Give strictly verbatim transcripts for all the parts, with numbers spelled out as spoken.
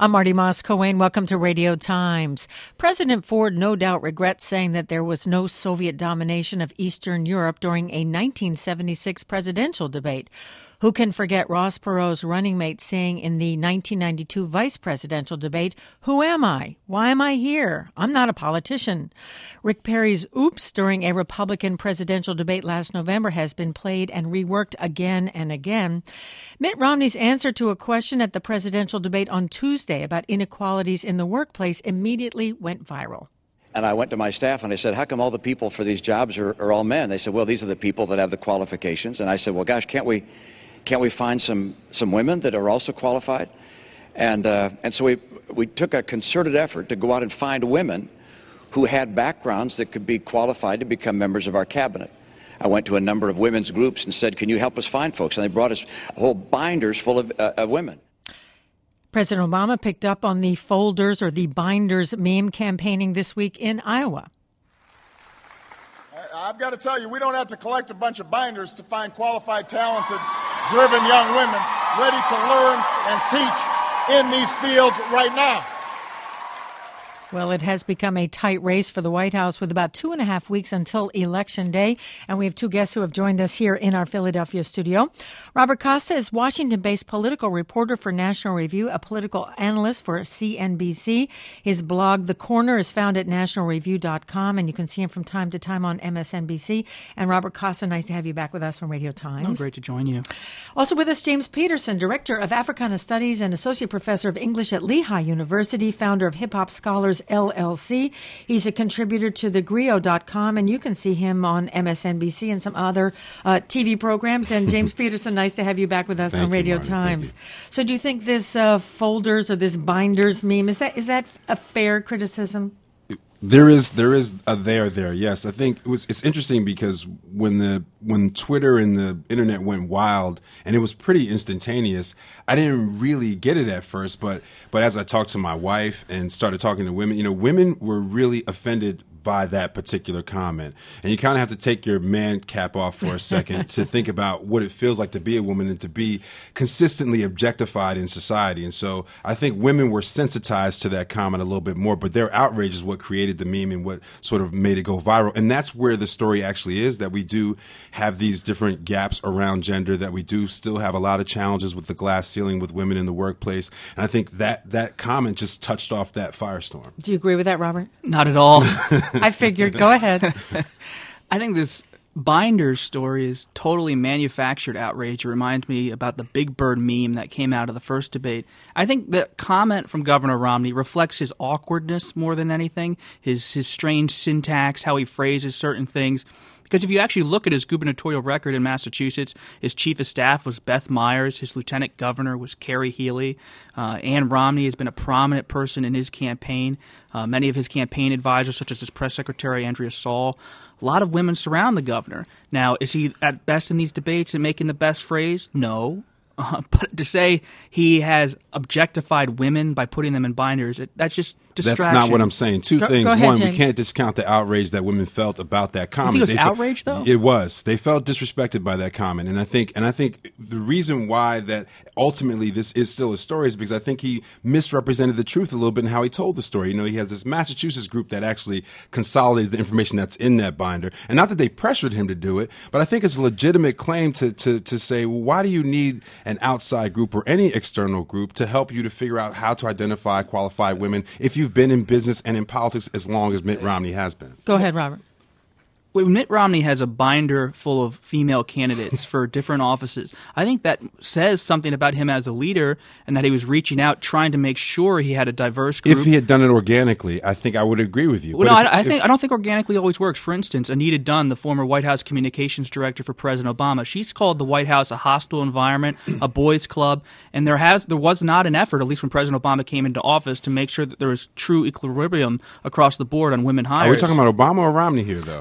I'm Marty Moss-Coane. Welcome to Radio Times. President Ford no doubt regrets saying that there was no Soviet domination of Eastern Europe during a nineteen seventy-six presidential debate. Who can forget Ross Perot's running mate saying in the nineteen ninety-two vice presidential debate, "Who am I? Why am I here? I'm not a politician." Rick Perry's oops during a Republican presidential debate last November has been played and reworked again and again. Mitt Romney's answer to a question at the presidential debate on Tuesday about inequalities in the workplace immediately went viral. And I went to my staff and I said, how come all the people for these jobs are, are all men? They said, well, these are the people that have the qualifications. And I said, well, gosh, can't we can't we find some, some women that are also qualified? And uh, and so we we took a concerted effort to go out and find women who had backgrounds that could be qualified to become members of our cabinet. I went to a number of women's groups and said, can you help us find folks? And they brought us whole binders full of, uh, of women. President Obama picked up on the folders or the binders meme campaigning this week in Iowa. I've got to tell you, we don't have to collect a bunch of binders to find qualified, talented, driven young women ready to learn and teach in these fields right now. Well, it has become a tight race for the White House with about two and a half weeks until Election Day. And we have two guests who have joined us here in our Philadelphia studio. Robert Costa is Washington-based political reporter for National Review, a political analyst for C N B C. His blog, The Corner, is found at national review dot com, and you can see him from time to time on M S N B C. And Robert Costa, nice to have you back with us on Radio Times. Oh, great to join you. Also with us, James Peterson, Director of Africana Studies and Associate Professor of English at Lehigh University, founder of Hip Hop Scholars L L C. He's a contributor to the griot dot com, and you can see him on M S N B C and some other uh, T V programs. And James Peterson, nice to have you back with us Thank on Radio you, Marty. Times. So do you think this uh, folders or this binders meme, is that is that a fair criticism? There is there is a there there. Yes, I think it was. It's interesting because when the when Twitter and the internet went wild and it was pretty instantaneous, I didn't really get it at first. But but as I talked to my wife and started talking to women, you know, women were really offended by that particular comment. And you kind of have to take your man cap off for a second to think about what it feels like to be a woman and to be consistently objectified in society. And so I think women were sensitized to that comment a little bit more, but their outrage is what created the meme and what sort of made it go viral. And that's where the story actually is, that we do have these different gaps around gender, that we do still have a lot of challenges with the glass ceiling with women in the workplace. And I think that that comment just touched off that firestorm. Do you agree with that, Robert? Not at all. I figured. Go ahead. I think this Binders story is totally manufactured outrage. It reminds me about the Big Bird meme that came out of the first debate. I think the comment from Governor Romney reflects his awkwardness more than anything, his his strange syntax, how he phrases certain things. Because if you actually look at his gubernatorial record in Massachusetts, his chief of staff was Beth Myers, his lieutenant governor was Carrie Healy. Uh, Ann Romney has been a prominent person in his campaign. Uh, many of his campaign advisors, such as his press secretary, Andrea Saul. A lot of women surround the governor. Now, is he at best in these debates and making the best phrase? No. Uh, but to say he has objectified women by putting them in binders, it, that's just distraction. That's not what I'm saying. Two go, things. go ahead, One, James. we can't discount the outrage that women felt about that comment. You think it was They outrage, felt, though? It was. They felt disrespected by that comment, and I think, and I think the reason why that ultimately this is still a story is because I think he misrepresented the truth a little bit in how he told the story. You know, he has this Massachusetts group that actually consolidated the information that's in that binder, and not that they pressured him to do it, but I think it's a legitimate claim to to to say, well, why do you need an outside group or any external group to help you to figure out how to identify qualified women if you've been in business and in politics as long as Mitt Romney has been? Go ahead, Robert. When Mitt Romney has a binder full of female candidates for different offices, I think that says something about him as a leader and that he was reaching out, trying to make sure he had a diverse group. If he had done it organically, I think I would agree with you. Well, But no, if- I, I if- think I don't think organically always works. For instance, Anita Dunn, the former White House communications director for President Obama, she's called the White House a hostile environment, a boys' club, and there has there was not an effort, at least when President Obama came into office, to make sure that there was true equilibrium across the board on women hires. Are we talking about Obama or Romney here, though? No, but Well, my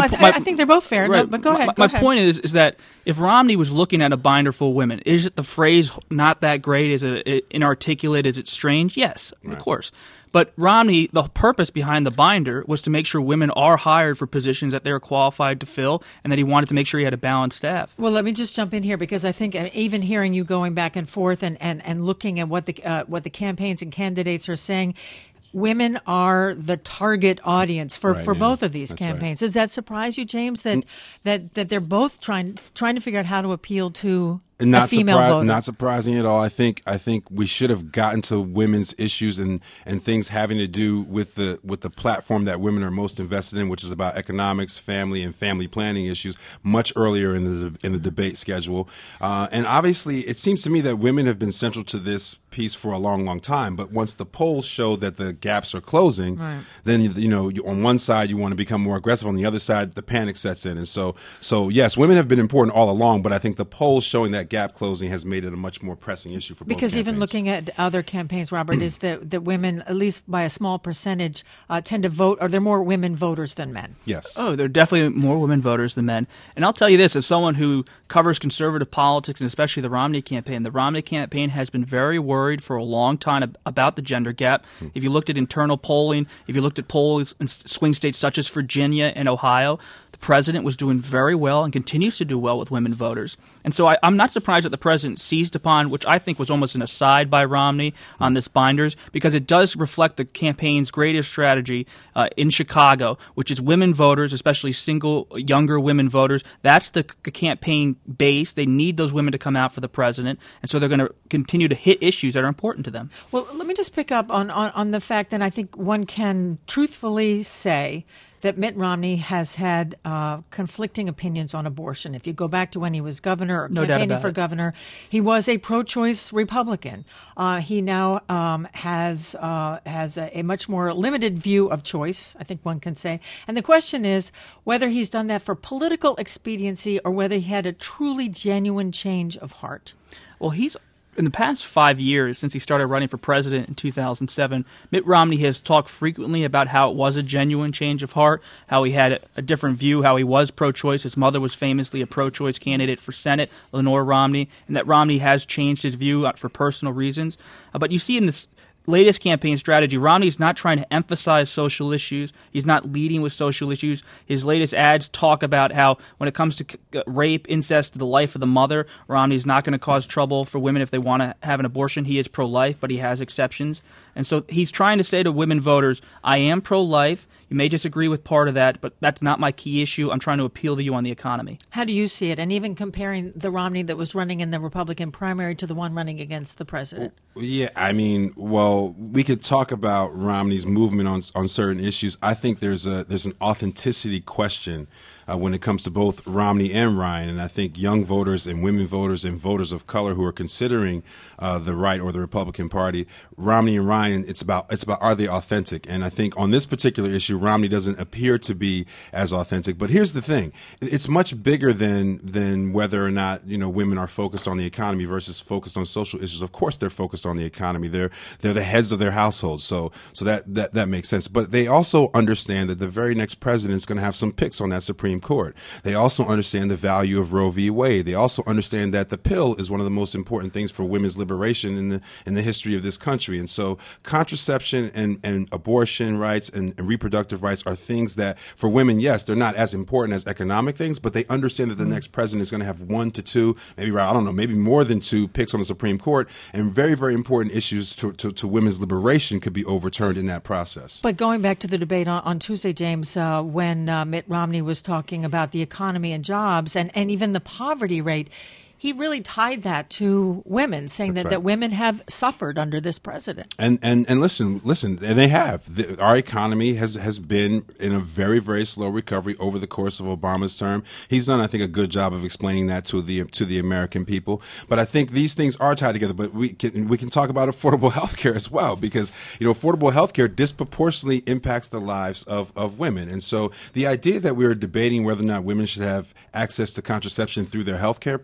I, th- my, I think they're both fair. Right. No, but go ahead. My, go my ahead. point is is that if Romney was looking at a binder full of women, is it the phrase "not that great"? Is it inarticulate? Is it strange? Yes, right. Of course. But Romney, the purpose behind the binder was to make sure women are hired for positions that they're qualified to fill, and that he wanted to make sure he had a balanced staff. Well, let me just jump in here, because I think even hearing you going back and forth and, and, and looking at what the uh, what the campaigns and candidates are saying, women are the target audience for, right, for yeah. both of these That's campaigns. Right. Does that surprise you, James, that, that, that they're both trying trying to figure out how to appeal to Not a female surpri- voter? Not surprising at all. I think I think we should have gotten to women's issues and, and things having to do with the with the platform that women are most invested in, which is about economics, family, and family planning issues, much earlier in the in the debate schedule. Uh, and obviously, it seems to me that women have been central to this piece for a long, long time. But once the polls show that the gaps are closing, right. then you know you, on one side you want to become more aggressive, on the other side the panic sets in. And so, so yes, women have been important all along. But I think the polls showing that gap closing has made it a much more pressing issue for both because campaigns. Even looking at other campaigns, Robert, is that, that women, at least by a small percentage, uh, tend to vote, or they're more women voters than men. Yes. Oh, there are definitely more women voters than men. And I'll tell you this, as someone who covers conservative politics, and especially the Romney campaign, the Romney campaign has been very worried for a long time about the gender gap. Hmm. If you looked at internal polling, if you looked at polls in swing states such as Virginia and Ohio, the president was doing very well and continues to do well with women voters. And so I, I'm not surprised that the president seized upon, which I think was almost an aside by Romney on this binders, because it does reflect the campaign's greatest strategy uh, in Chicago, which is women voters, especially single younger women voters. That's the, the campaign base. They need those women to come out for the president. And so they're going to continue to hit issues that are important to them. Well, let me just pick up on, on, on the fact that I think one can truthfully say that Mitt Romney has had uh, conflicting opinions on abortion. If you go back to when he was governor or no campaigning for it. governor, he was a pro-choice Republican. Uh, he now um, has uh, has a, a much more limited view of choice, I think one can say. And the question is whether he's done that for political expediency or whether he had a truly genuine change of heart. Well, he's in the past five years, since he started running for president in two thousand seven, Mitt Romney has talked frequently about how it was a genuine change of heart, how he had a, a different view, how he was pro-choice. His mother was famously a pro-choice candidate for Senate, Lenore Romney, and that Romney has changed his view for personal reasons. Uh, but you see in this latest campaign strategy, Romney's not trying to emphasize social issues. He's not leading with social issues. His latest ads talk about how when it comes to rape, incest, the life of the mother, Romney's not going to cause trouble for women if they want to have an abortion. He is pro-life, but he has exceptions. And so he's trying to say to women voters, I am pro-life. You may disagree with part of that, but that's not my key issue. I'm trying to appeal to you on the economy. How do you see it? And even comparing the Romney that was running in the Republican primary to the one running against the president. Yeah, I mean, well, we could talk about Romney's movement on on certain issues. I think there's a there's an authenticity question uh, when it comes to both Romney and Ryan. And I think young voters and women voters and voters of color who are considering uh, the right or the Republican Party, Romney and Ryan, it's about it's about are they authentic? And I think on this particular issue, Romney doesn't appear to be as authentic. But here's the thing: it's much bigger than than whether or not you know women are focused on the economy versus focused on social issues. Of course, they're focused on the economy. They're they're the heads of their households, so so that that that makes sense. But they also understand that the very next president is going to have some picks on that Supreme Court. They also understand the value of Roe v. Wade. They also understand that the pill is one of the most important things for women's liberation in the in the history of this country. And so, contraception and and abortion rights and, and reproductive rights are things that for women, yes, they're not as important as economic things, but they understand that the next president is going to have one to two, maybe I don't know, maybe more than two picks on the Supreme Court, and very, very important issues to, to, to women's liberation could be overturned in that process. But going back to the debate on, on Tuesday, James, uh, when uh, Mitt Romney was talking about the economy and jobs and, and even the poverty rate, he really tied that to women, saying that, right. that women have suffered under this president. And and and listen, listen, and they have. The, our economy has has been in a very, very slow recovery over the course of Obama's term. He's done, I think, a good job of explaining that to the to the American people. But I think these things are tied together. But we can we can talk about affordable health care as well, because you know affordable health care disproportionately impacts the lives of, of women. And so the idea that we are debating whether or not women should have access to contraception through their health care plan,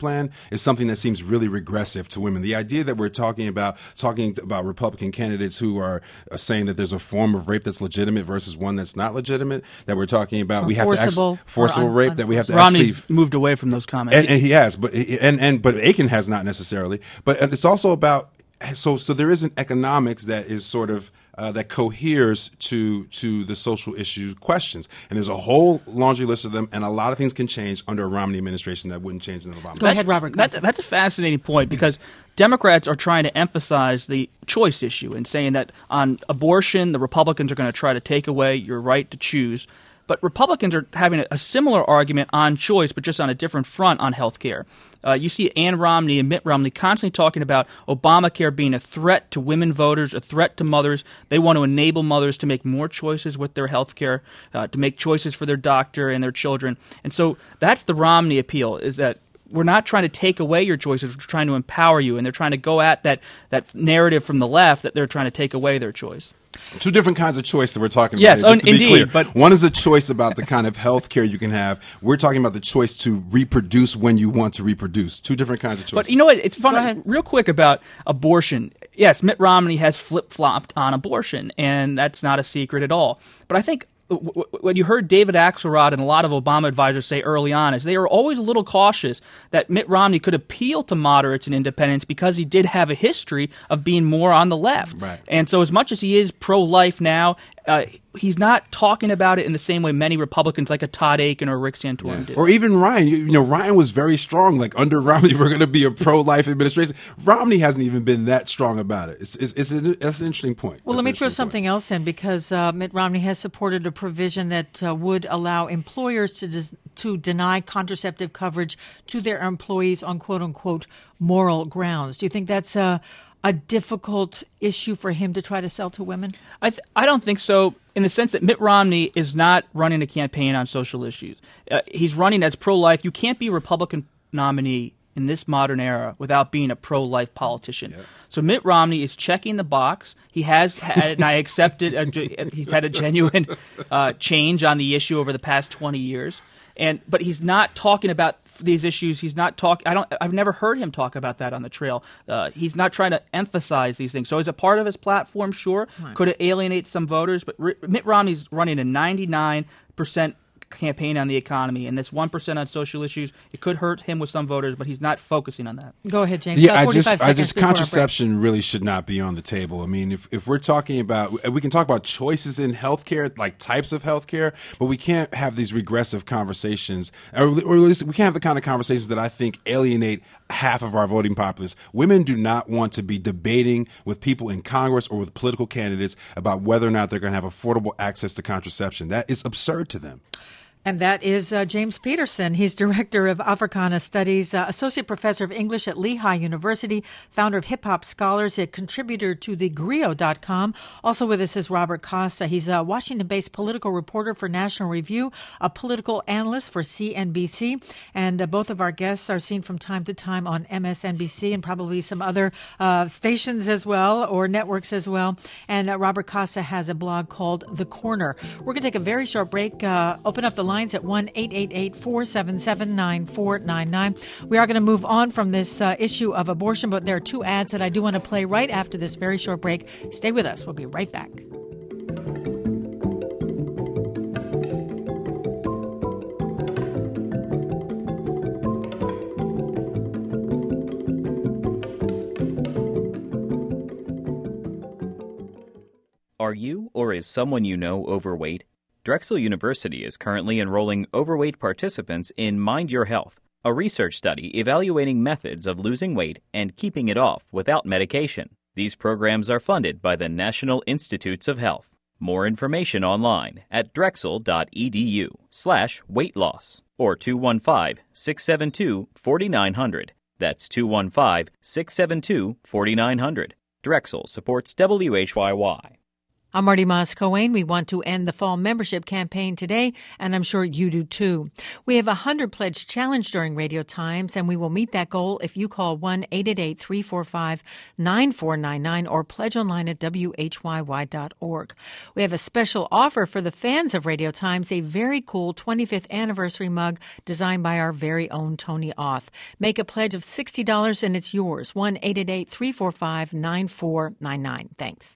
is something that seems really regressive to women. The idea that we're talking about talking about Republican candidates who are uh, saying that there's a form of rape that's legitimate versus one that's not legitimate, that we're talking about or we have forcible, to actually, forcible un- rape, that we have to Romney's actually moved away from those comments. And, and he has, but and and but Aiken has not necessarily. But it's also about so so there is an economics that is sort of uh, that coheres to to the social issue questions, and there's a whole laundry list of them, and a lot of things can change under a Romney administration that wouldn't change in an Obama. Go ahead, Robert. That's, that's a fascinating point because Democrats are trying to emphasize the choice issue and saying that on abortion, the Republicans are going to try to take away your right to choose. But Republicans are having a, a similar argument on choice, but just on a different front on health care. Uh, you see Ann Romney and Mitt Romney constantly talking about Obamacare being a threat to women voters, a threat to mothers. They want to enable mothers to make more choices with their health care, uh, to make choices for their doctor and their children. And so that's the Romney appeal, is that we're not trying to take away your choices. We're trying to empower you. And they're trying to go at that, that narrative from the left that they're trying to take away their choice. Two different kinds of choice that we're talking yes, about. Yes, just to indeed. be clear. But one is a choice about the kind of health care you can have. We're talking about the choice to reproduce when you want to reproduce. Two different kinds of choices. But you know what? It's fun. Real quick about abortion. Yes, Mitt Romney has flip-flopped on abortion, and that's not a secret at all. But I think what you heard David Axelrod and a lot of Obama advisors say early on is they were always a little cautious that Mitt Romney could appeal to moderates and independents because he did have a history of being more on the left. Right. And so as much as he is pro-life now, uh, he's not talking about it in the same way many Republicans like a Todd Aiken or Rick Santorum yeah. did. Or even Ryan. You, you know, Ryan was very strong. Like, under Romney, we're going to be a pro-life administration. Romney hasn't even been that strong about it. It's, it's, it's an, that's an interesting point. Well, that's let me throw point. something else in because uh, Mitt Romney has supported a provision that uh, would allow employers to dis- to deny contraceptive coverage to their employees on quote-unquote moral grounds. Do you think that's a, a difficult issue for him to try to sell to women? I th- I don't think so, in the sense that Mitt Romney is not running a campaign on social issues. Uh, he's running as pro-life. You can't be a Republican nominee in this modern era without being a pro-life politician. Yep. So Mitt Romney is checking the box. He has had, and I accept it, uh, he's had a genuine uh, change on the issue over the past twenty years. And but he's not talking about these issues. He's not talk. I don't. I've never heard him talk about that on the trail. Uh, he's not trying to emphasize these things. So as a part of his platform, sure, right. Could it alienate some voters? But R- Mitt Romney's running a ninety-nine percent campaign on the economy, and this one percent on social issues. It could hurt him with some voters, but he's not focusing on that. Go ahead, James. Yeah, I just, I just contraception really should not be on the table. I mean, if if we're talking about, we can talk about choices in healthcare, like types of healthcare, but we can't have these regressive conversations, or, or at least we can't have the kind of conversations that I think alienate half of our voting populace. Women do not want to be debating with people in Congress or with political candidates about whether or not they're going to have affordable access to contraception. That is absurd to them. And that is uh, James Peterson. He's director of Africana Studies, uh, associate professor of English at Lehigh University, founder of Hip Hop Scholars, a contributor to the Grio dot com. Also with us is Robert Costa. He's a Washington-based political reporter for National Review, a political analyst for C N B C. And uh, both of our guests are seen from time to time on M S N B C and probably some other uh, stations as well, or networks as well. And uh, Robert Costa has a blog called The Corner. We're going to take a very short break, uh, open up the line at one eight eight eight, four seven seven, nine four nine nine. We are going to move on from this uh, issue of abortion, but there are two ads that I do want to play right after this very short break. Stay with us. We'll be right back. Are you or is someone you know overweight? Drexel University is currently enrolling overweight participants in Mind Your Health, a research study evaluating methods of losing weight and keeping it off without medication. These programs are funded by the National Institutes of Health. More information online at drexel.edu slash weight loss or two one five, six seven two, four nine zero zero. That's two one five, six seven two, four nine zero zero. Drexel supports W H Y Y. I'm Marty Moss-Coane. We want to end the fall membership campaign today, and I'm sure you do too. We have a one hundred pledge challenge during Radio Times, and we will meet that goal if you call one eight eight eight, three four five, nine four nine nine or pledge online at W H Y Y dot org. We have a special offer for the fans of Radio Times, a very cool twenty-fifth anniversary mug designed by our very own Tony Auth. Make a pledge of sixty dollars and it's yours. one eight eight eight, three four five, nine four nine nine. Thanks.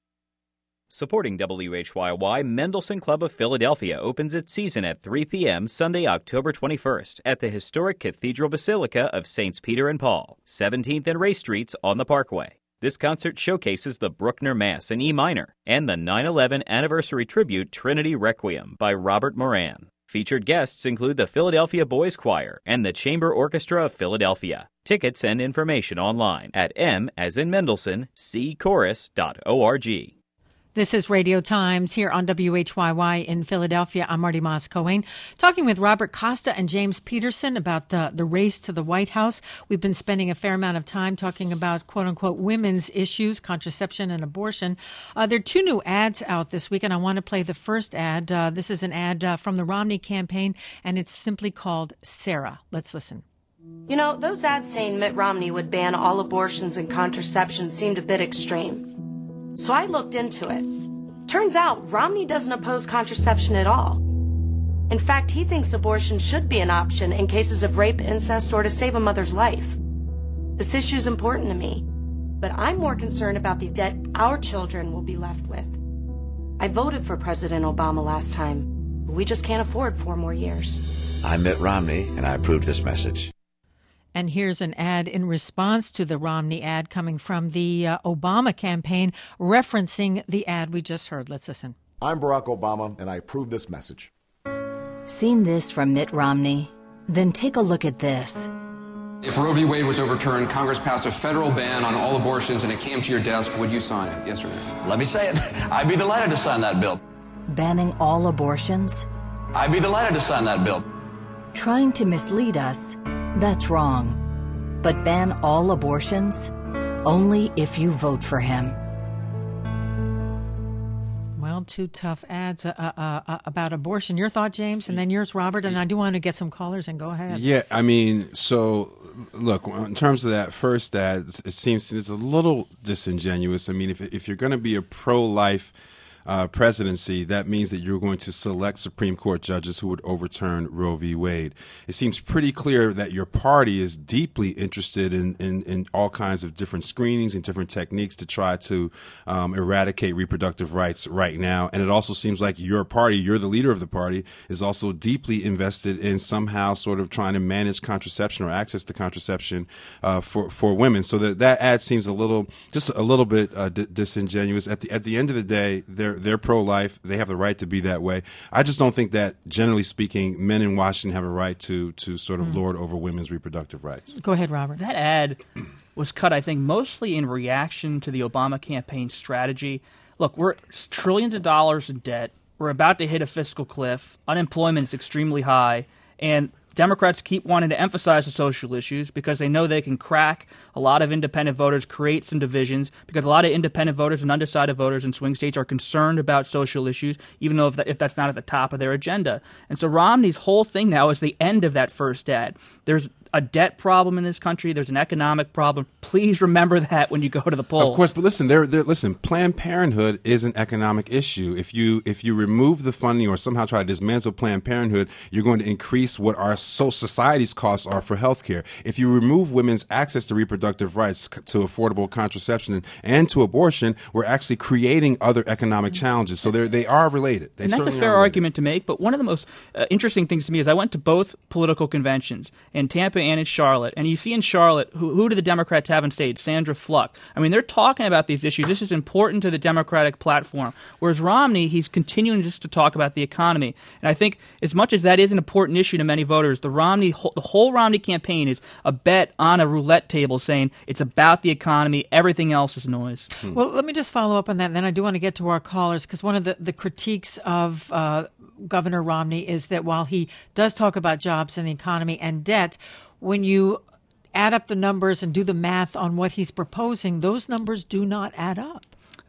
Supporting W H Y Y, Mendelssohn Club of Philadelphia opens its season at three p.m. Sunday, October twenty-first at the historic Cathedral Basilica of Saints Peter and Paul, seventeenth and Ray Streets on the Parkway. This concert showcases the Bruckner Mass in E minor and the nine eleven anniversary tribute Trinity Requiem by Robert Moran. Featured guests include the Philadelphia Boys Choir and the Chamber Orchestra of Philadelphia. Tickets and information online at m as in Mendelssohn, c chorus dot org. This is Radio Times here on W H Y Y in Philadelphia. I'm Marty Moss-Coane, talking with Robert Costa and James Peterson about the, the race to the White House. We've been spending a fair amount of time talking about, quote-unquote, women's issues, contraception and abortion. Uh, there are two new ads out this week, and I want to play the first ad. Uh, this is an ad uh, from the Romney campaign, and it's simply called Sarah. Let's listen. You know, those ads saying Mitt Romney would ban all abortions and contraception seemed a bit extreme. So I looked into it. Turns out Romney doesn't oppose contraception at all. In fact, he thinks abortion should be an option in cases of rape, incest, or to save a mother's life. This issue is important to me, but I'm more concerned about the debt our children will be left with. I voted for President Obama last time, but we just can't afford four more years. I'm Mitt Romney, and I approved this message. And here's an ad in response to the Romney ad coming from the uh, Obama campaign referencing the ad we just heard. Let's listen. I'm Barack Obama, and I approve this message. Seen this from Mitt Romney? Then take a look at this. If Roe v. Wade was overturned, Congress passed a federal ban on all abortions, and it came to your desk, would you sign it? Yes or no? Let me say it. I'd be delighted to sign that bill. Banning all abortions? I'd be delighted to sign that bill. Trying to mislead us? That's wrong. But ban all abortions? Only if you vote for him. Well, two tough ads uh, uh, uh, about abortion. Your thought, James, and then yours, Robert, and I do want to get some callers and go ahead. Yeah, I mean, so look, in terms of that first ad, it seems it's a little disingenuous. I mean, if if you're going to be a pro-life Uh, presidency, that means that you're going to select Supreme Court judges who would overturn Roe v. Wade. It seems pretty clear that your party is deeply interested in, in, in all kinds of different screenings and different techniques to try to um, eradicate reproductive rights right now. And it also seems like your party, you're the leader of the party, is also deeply invested in somehow sort of trying to manage contraception or access to contraception uh, for, for women. So that, that ad seems a little, just a little bit uh, d- disingenuous. At the, at the end of the day, they're They're pro-life. They have the right to be that way. I just don't think that, generally speaking, men in Washington have a right to to sort of mm. lord over women's reproductive rights. Go ahead, Robert. That ad was cut, I think, mostly in reaction to the Obama campaign strategy. Look, we're trillions of dollars in debt. We're about to hit a fiscal cliff. Unemployment is extremely high. And Democrats keep wanting to emphasize the social issues because they know they can crack a lot of independent voters, create some divisions, because a lot of independent voters and undecided voters in swing states are concerned about social issues, even though if, that, if that's not at the top of their agenda. And so Romney's whole thing now is the end of that first ad. There's a debt problem in this country. There's an economic problem. Please remember that when you go to the polls. Of course, but listen, there, there, listen. Planned Parenthood is an economic issue. If you if you remove the funding or somehow try to dismantle Planned Parenthood, you're going to increase what our so society's costs are for health care. If you remove women's access to reproductive rights, to affordable contraception, and to abortion, we're actually creating other economic challenges. So they they are related. They and that's a fair argument to make. But one of the most uh, interesting things to me is I went to both political conventions in Tampa and in Charlotte. And you see in Charlotte, who, who do the Democrats have in state? Sandra Fluck. I mean, they're talking about these issues. This is important to the Democratic platform. Whereas Romney, he's continuing just to talk about the economy. And I think as much as that is an important issue to many voters, the Romney, the whole Romney campaign is a bet on a roulette table saying it's about the economy. Everything else is noise. Hmm. Well, let me just follow up on that. And then I do want to get to our callers because one of the, the critiques of uh, Governor Romney is that while he does talk about jobs and the economy and debt, when you add up the numbers and do the math on what he's proposing, those numbers do not add up.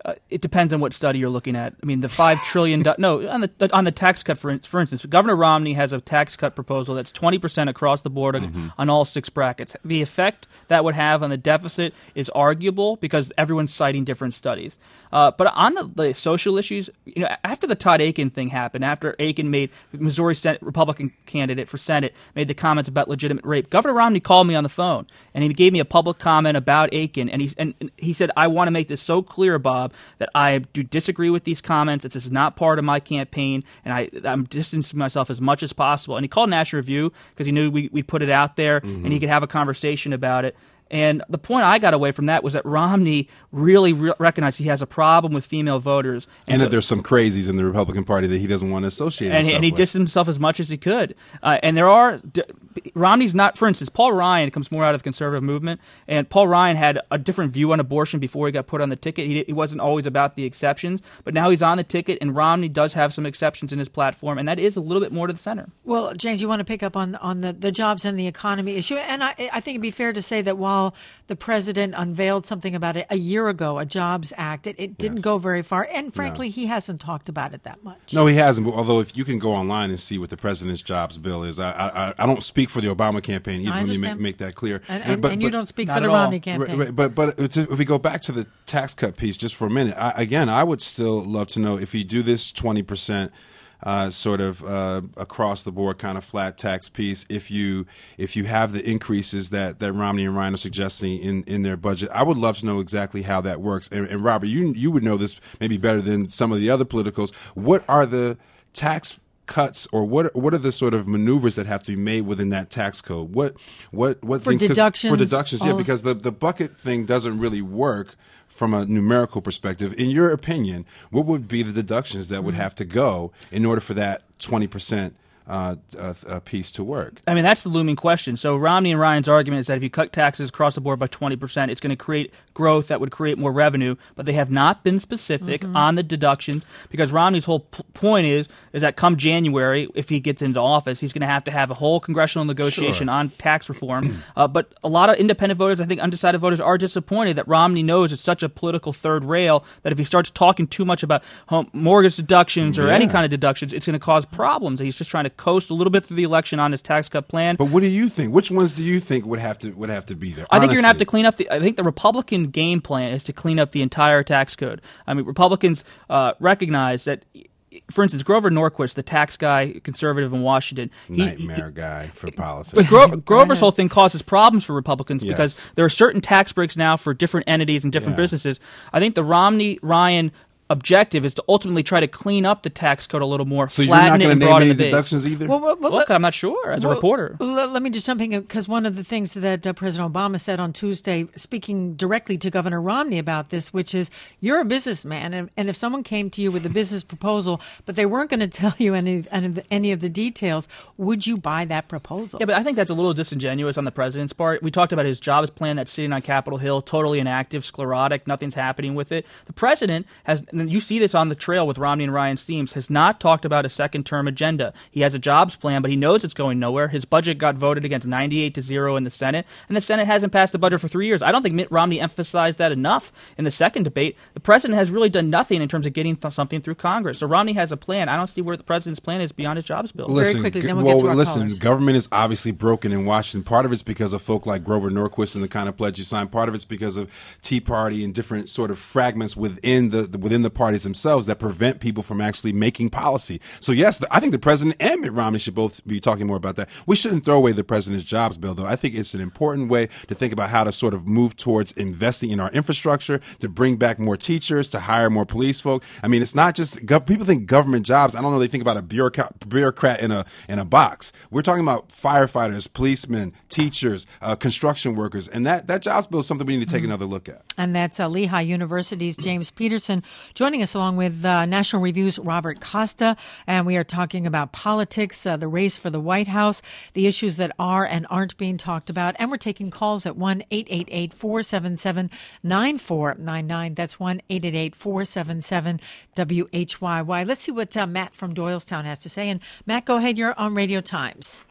Uh, it depends on what study you're looking at. I mean, the five trillion do- no on the on the tax cut for for instance, Governor Romney has a tax cut proposal that's twenty percent across the board mm-hmm. on all six brackets. The effect that would have on the deficit is arguable because everyone's citing different studies. Uh, but on the, the social issues, you know, after the Todd Akin thing happened, after Akin made Missouri Senate, Republican candidate for Senate made the comments about legitimate rape, Governor Romney called me on the phone and he gave me a public comment about Akin, and he and, and he said, "I want to make this so clear, Bob, that I do disagree with these comments. This is not part of my campaign, and I, I'm distancing myself as much as possible." And he called National Review because he knew we, we'd put it out there, mm-hmm. and he could have a conversation about it. And the point I got away from that was that Romney really re- recognized he has a problem with female voters. And, and so, that there's some crazies in the Republican Party that he doesn't want to associate and, himself And he with. distanced himself as much as he could. Uh, and there are – Romney's not – for instance, Paul Ryan comes more out of the conservative movement, and Paul Ryan had a different view on abortion before he got put on the ticket. He, he wasn't always about the exceptions, but now he's on the ticket, and Romney does have some exceptions in his platform, and that is a little bit more to the center. Well, James, you want to pick up on, on the, the jobs and the economy issue, and I, I think it'd be fair to say that while the president President unveiled something about it a year ago, a Jobs Act. It, it didn't yes. go very far, and frankly, no. he hasn't talked about it that much. No, he hasn't. But although, if you can go online and see what the president's jobs bill is, I I, I don't speak for the Obama campaign. Either. Let me make, make that clear. And, and, but, and you but, don't speak for the Romney campaign. Right, but but if we go back to the tax cut piece just for a minute, I, again, I would still love to know if you do this twenty percent. Uh, sort of uh, across the board kind of flat tax piece. If you if you have the increases that, that Romney and Ryan are suggesting in, in their budget, I would love to know exactly how that works. And, and Robert, you you would know this maybe better than some of the other politicals. What are the tax cuts, or what what are the sort of maneuvers that have to be made within that tax code? What what what for things, deductions? For deductions, yeah, because the, the bucket thing doesn't really work from a numerical perspective. In your opinion, what would be the deductions that would have to go in order for that twenty percent uh, uh, uh, piece to work? I mean, that's the looming question. So Romney and Ryan's argument is that if you cut taxes across the board by twenty percent, it's going to create growth that would create more revenue, but they have not been specific mm-hmm. on the deductions, because Romney's whole p- point is is that come January, if he gets into office, he's going to have to have a whole congressional negotiation sure. on tax reform. uh, but a lot of independent voters, I think undecided voters, are disappointed that Romney knows it's such a political third rail that if he starts talking too much about home mortgage deductions or yeah. any kind of deductions, it's going to cause problems. And he's just trying to coast a little bit through the election on his tax cut plan. But what do you think? Which ones do you think would have to would have to be there? I think you're going to have to clean up the. I think the Republican game plan is to clean up the entire tax code. I mean, Republicans uh, recognize that. For instance, Grover Norquist, the tax guy, conservative in Washington. He, Nightmare he, guy for politics. But Gro- Grover's whole thing causes problems for Republicans yes. because there are certain tax breaks now for different entities and different yeah. businesses. I think the Romney-Ryan objective is to ultimately try to clean up the tax code a little more, so flatten it and broaden the base. So you're not going to name any deductions either? Well, well, well, Look, I'm not sure as well, a reporter. Let, let me just jump in, because one of the things that uh, President Obama said on Tuesday, speaking directly to Governor Romney about this, which is, you're a businessman, and, and if someone came to you with a business proposal, but they weren't going to tell you any, any of the details, would you buy that proposal? Yeah, but I think that's a little disingenuous on the president's part. We talked about his jobs plan that's sitting on Capitol Hill, totally inactive, sclerotic, nothing's happening with it. The president has, and you see this on the trail with Romney and Ryan's themes, has not talked about a second term agenda. He has a jobs plan, but he knows it's going nowhere. His budget got voted against ninety-eight to zero in the Senate, and the Senate hasn't passed a budget for three years. I don't think Mitt Romney emphasized that enough in the second debate. The president has really done nothing in terms of getting th- something through Congress. So Romney has a plan. I don't see where the president's plan is beyond his jobs bill. Listen, Very quickly, then we'll well, get to our listen, callers. Government is obviously broken in Washington. Part of it's because of folk like Grover Norquist and the kind of pledge he signed. Part of it's because of Tea Party and different sort of fragments within the, the within the parties themselves that prevent people from actually making policy. So yes, the, I think the president and Mitt Romney should both be talking more about that. We shouldn't throw away the president's jobs bill, though. I think it's an important way to think about how to sort of move towards investing in our infrastructure, to bring back more teachers, to hire more police folk. I mean, it's not just gov- people think government jobs. I don't know. They think about a bureaucrat, bureaucrat in a in a box. We're talking about firefighters, policemen, teachers, uh, construction workers, and that that jobs bill is something we need to take mm-hmm. another look at. And that's uh, Lehigh University's James Peterson joining us, along with uh, National Review's Robert Costa, and we are talking about politics, uh, the race for the White House, the issues that are and aren't being talked about, and we're taking calls at one eight eight eight, four seven seven, nine four nine nine. That's one eight eight eight, four seven seven, W H Y Y. Let's see what uh, Matt from Doylestown has to say. And Matt, go ahead. You're on Radio Times.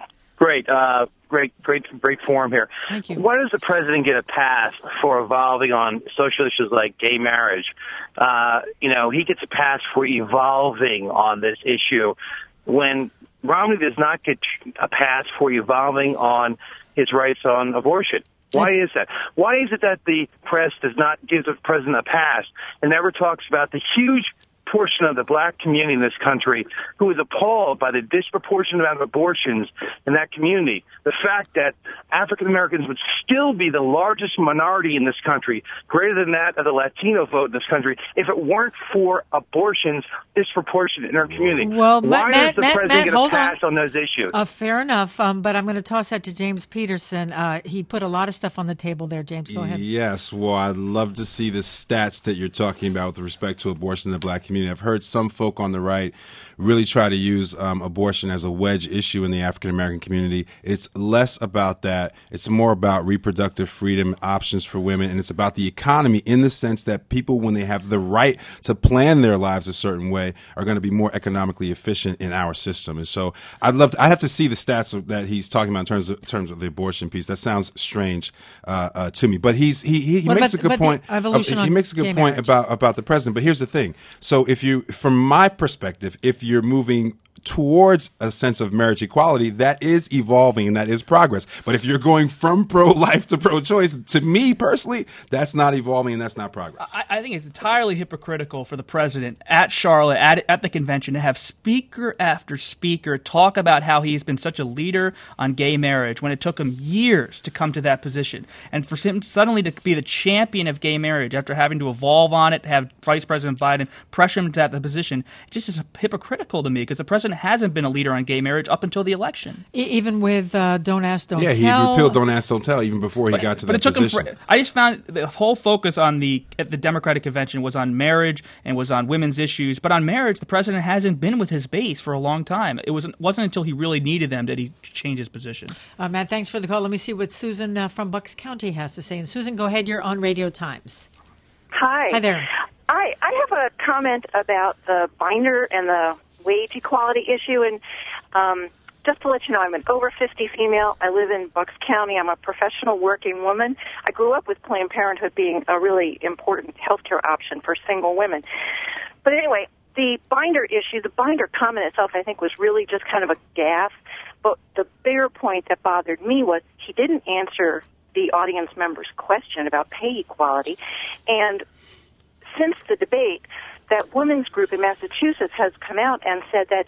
Great, uh, great, great, great forum here. Thank you. Why does the president get a pass for evolving on social issues like gay marriage? Uh, you know, he gets a pass for evolving on this issue when Romney does not get a pass for evolving on his rights on abortion. Why is that? Why is it that the press does not give the president a pass and never talks about the huge portion of the black community in this country who is appalled by the disproportionate amount of abortions in that community? The fact that African Americans would still be the largest minority in this country, greater than that of the Latino vote in this country, if it weren't for abortions disproportionate in our community. Well, why Matt, does the Matt, president Matt, get a hold pass on. on those issues? Uh, fair enough, um, but I'm going to toss that to James Peterson. Uh, he put a lot of stuff on the table there. James, go ahead. Yes, well, I'd love to see the stats that you're talking about with respect to abortion in the black community. I've heard some folk on the right really try to use um, abortion as a wedge issue in the African American community. It's less about that. It's more about reproductive freedom, options for women, and it's about the economy in the sense that people, when they have the right to plan their lives a certain way, are going to be more economically efficient in our system. And so I'd love to, I'd have to see the stats that he's talking about in terms of, in terms of the abortion piece. That sounds strange uh, uh, to me, but he's he he, he makes about, a good point. Evolution uh, he on makes a good gay point marriage. about about the president. But here's the thing: so if you, from my perspective, if you're moving towards a sense of marriage equality, that is evolving and that is progress. But if you're going from pro-life to pro-choice, to me personally, that's not evolving and that's not progress. I, I think it's entirely hypocritical for the president at Charlotte, at, at the convention, to have speaker after speaker talk about how he's been such a leader on gay marriage when it took him years to come to that position. And for him suddenly to be the champion of gay marriage after having to evolve on it, to have Vice President Biden pressure him to that position, it just is hypocritical to me because the president hasn't been a leader on gay marriage up until the election. E- even with uh, Don't Ask, Don't yeah, Tell. Yeah, he repealed Don't Ask, Don't Tell even before he but, got to but that it took position. Him for, I just found the whole focus on the at the Democratic convention was on marriage and was on women's issues. But on marriage, the president hasn't been with his base for a long time. It wasn't, wasn't until he really needed them that he changed his position. Uh, Matt, thanks for the call. Let me see what Susan uh, from Bucks County has to say. And Susan, go ahead. You're on Radio Times. Hi. Hi there. I, I have a comment about the binder and the wage equality issue. And um, just to let you know, I'm an over fifty female. I live in Bucks County. I'm a professional working woman. I grew up with Planned Parenthood being a really important healthcare option for single women. But anyway, the binder issue, the binder comment itself, I think, was really just kind of a gaffe. But the bigger point that bothered me was he didn't answer the audience member's question about pay equality. And since the debate, that women's group in Massachusetts has come out and said that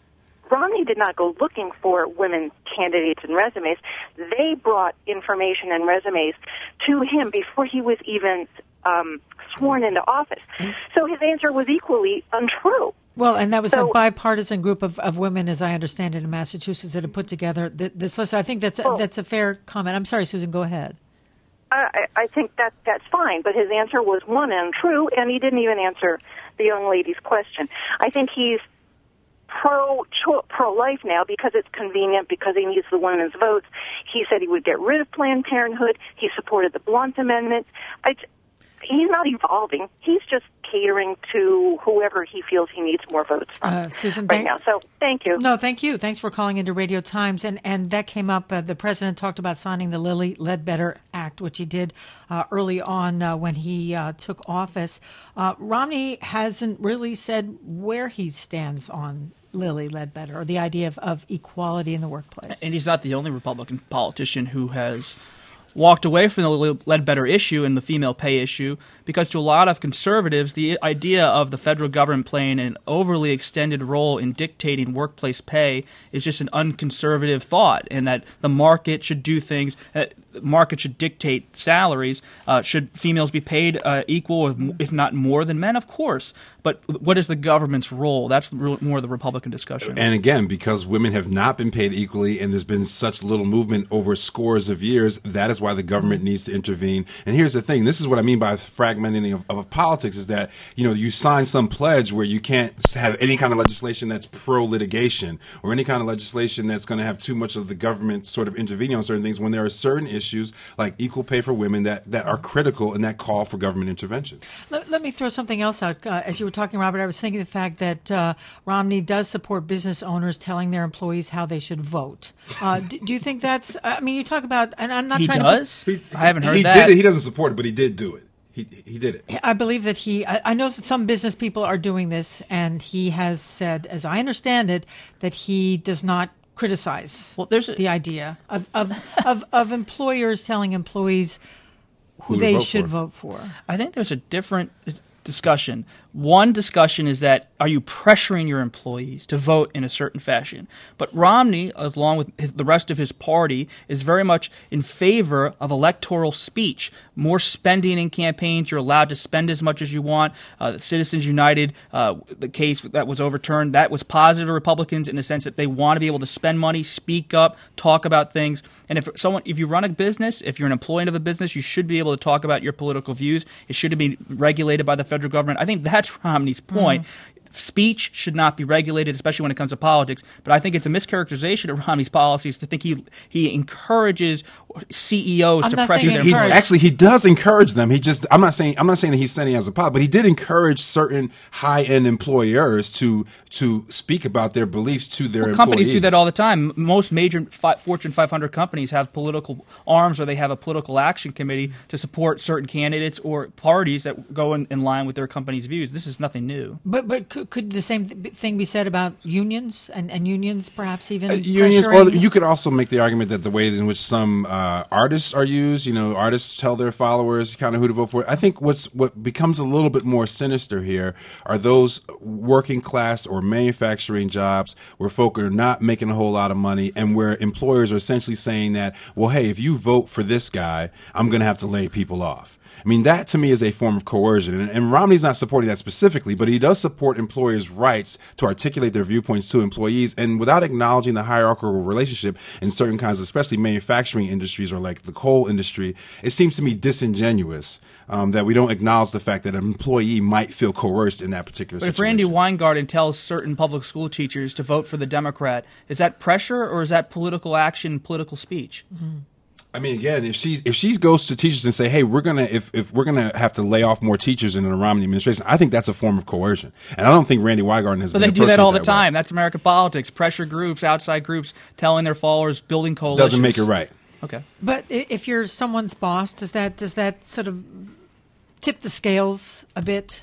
Romney did not go looking for women candidates and resumes. They brought information and resumes to him before he was even um, sworn into office. So his answer was equally untrue. Well, and that was so, a bipartisan group of, of women, as I understand it, in Massachusetts that had put together th- this list. I think that's well, a, that's a fair comment. I'm sorry, Susan, go ahead. I, I think that that's fine, but his answer was, one, untrue, and he didn't even answer the young lady's question. I think he's pro pro-life now because it's convenient, because he needs the women's votes. He said he would get rid of Planned Parenthood. He supported the Blunt Amendment. I, he's not evolving. He's just catering to whoever he feels he needs more votes from uh, Susan, right thank, now. So thank you. No, thank you. Thanks for calling into Radio Times. And, and that came up, uh, the president talked about signing the Lilly Ledbetter Act, which he did uh, early on uh, when he uh, took office. Uh, Romney hasn't really said where he stands on Lilly Ledbetter or the idea of, of equality in the workplace. And he's not the only Republican politician who has walked away from the Ledbetter issue and the female pay issue because to a lot of conservatives, the idea of the federal government playing an overly extended role in dictating workplace pay is just an unconservative thought, and that the market should do things, uh, the market should dictate salaries. Uh, should females be paid uh, equal, if not more than men? Of course. But what is the government's role? That's more the Republican discussion. And again, because women have not been paid equally and there's been such little movement over scores of years, that is why the government needs to intervene. And here's the thing. This is what I mean by fragmenting of, of politics is that, you know, you sign some pledge where you can't have any kind of legislation that's pro-litigation or any kind of legislation that's going to have too much of the government sort of intervening on certain things when there are certain issues issues like equal pay for women that, that are critical in that call for government intervention. Let, let me throw something else out. Uh, as you were talking, Robert, I was thinking the fact that uh, Romney does support business owners telling their employees how they should vote. Uh, do, do you think that's, I mean, you talk about, and I'm not he trying does? to... He does? I haven't heard he that. He did it. He doesn't support it, but he did do it. He he did it. I believe that he, I, I know that some business people are doing this, and he has said, as I understand it, that he does not criticize well, there's a, the idea of, of, of, of employers telling employees who, who they vote should for. vote for. I think there's a different discussion. One discussion is that are you pressuring your employees to vote in a certain fashion? But Romney, along with his, the rest of his party, is very much in favor of electoral speech. More spending in campaigns. You're allowed to spend as much as you want. Uh, Citizens United, uh, the case that was overturned, that was positive to Republicans in the sense that they want to be able to spend money, speak up, talk about things. And if someone, if you run a business, if you're an employee of a business, you should be able to talk about your political views. It should be regulated by the federal government. I think that's Romney's point. Mm-hmm. Speech should not be regulated, especially when it comes to politics. But I think it's a mischaracterization of Romney's policies to think he he encourages C E Os I'm to not pressure saying their He, employees. actually, he does encourage them. He just I'm not saying I'm not saying that he's sending as a policy, but he did encourage certain high end employers to to speak about their beliefs to their well, employees. Companies do that all the time. Most major fi- Fortune five hundred companies have political arms, or they have a political action committee to support certain candidates or parties that go in, in line with their company's views. This is nothing new. But but could, could the same th- thing be said about unions and, and unions perhaps even uh, unions? pressuring? Or you could also make the argument that the way in which some uh, artists are used, you know, artists tell their followers kind of who to vote for. I think what's what becomes a little bit more sinister here are those working class or manufacturing jobs where folk are not making a whole lot of money and where employers are essentially saying that, well, hey, if you vote for this guy, I'm going to have to lay people off. I mean, that to me is a form of coercion. And, and Romney's not supporting that specifically, but he does support employers' rights to articulate their viewpoints to employees. And without acknowledging the hierarchical relationship in certain kinds, especially manufacturing industries or like the coal industry, it seems to me disingenuous um, that we don't acknowledge the fact that an employee might feel coerced in that particular but situation. But if Randy Weingarten tells certain public school teachers to vote for the Democrat, is that pressure or is that political action, political speech? Mm-hmm. I mean, again, if she's if she goes to teachers and say, "Hey, we're gonna if if we're gonna have to lay off more teachers in the Romney administration," I think that's a form of coercion, and I don't think Randy Weingarten has. But been they do that all the that time. way. That's American politics. Pressure groups, outside groups, telling their followers, building coalitions. Doesn't make it right. Okay. But if you're someone's boss, does that does that sort of tip the scales a bit?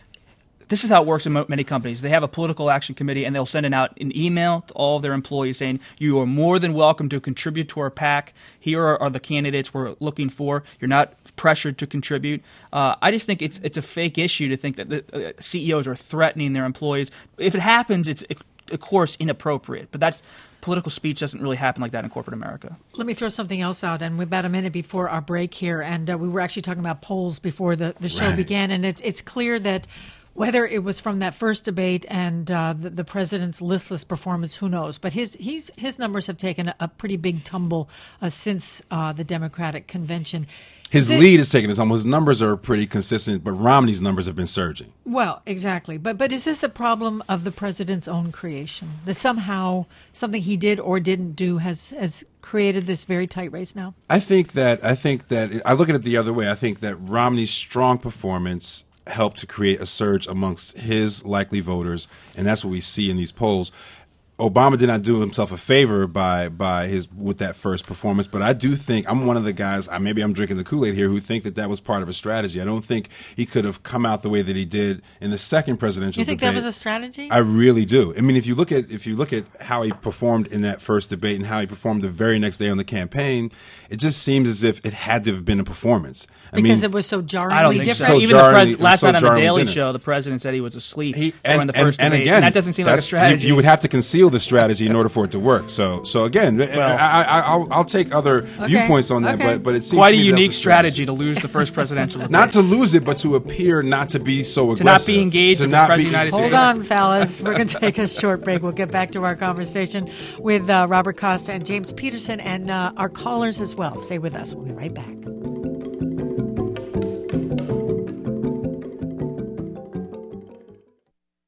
This is how it works in mo- many companies. They have a political action committee, and they'll send out an email to all of their employees saying, you are more than welcome to contribute to our PAC. Here are, are the candidates we're looking for. You're not pressured to contribute. Uh, I just think it's it's a fake issue to think that the uh, C E Os are threatening their employees. If it happens, it's, of course, inappropriate. But that's political speech doesn't really happen like that in corporate America. Let me throw something else out, and we're about a minute before our break here, and uh, we were actually talking about polls before the, the show Right. began, and it's it's clear that whether it was from that first debate and uh, the, the president's listless performance, who knows? But his he's, his numbers have taken a, a pretty big tumble uh, since uh, the Democratic convention. His Is it- lead is taking a tumble. His numbers are pretty consistent, but Romney's numbers have been surging. Well, exactly. But but is this a problem of the president's own creation? That somehow something he did or didn't do has has created this very tight race now? I think that I think that I look at it the other way. I think that Romney's strong performance helped to create a surge amongst his likely voters, and that's what we see in these polls. Obama did not do himself a favor by by his with that first performance, but I do think I'm one of the guys. I, maybe I'm drinking the Kool-Aid here, who think that that was part of a strategy. I don't think he could have come out the way that he did in the second presidential. You think debate. that was a strategy? I really do. I mean, if you look at if you look at how he performed in that first debate and how he performed the very next day on the campaign, it just seems as if it had to have been a performance. I because mean, it was so jarringly I don't think different. so. So Even the jarringly- pres- it was last so night on the jarringly Daily different. Show, the president said he was asleep He, during and, the first and, and debate. again, and that doesn't seem like a that's- strategy. You, you would have to conceal the strategy in order for it to work. So, so again, I, I, I'll, I'll take other viewpoints on that, Okay. but but it seems Quite to a me that's unique strategy. strategy to lose the first presidential debate. Not to lose it, but to appear not to be so aggressive. To not be engaged To with the not president be- of the United Hold States. on, fellas. We're going to take a short break. We'll get back to our conversation with uh, Robert Costa and James Peterson and uh, our callers as well. Stay with us. We'll be right back.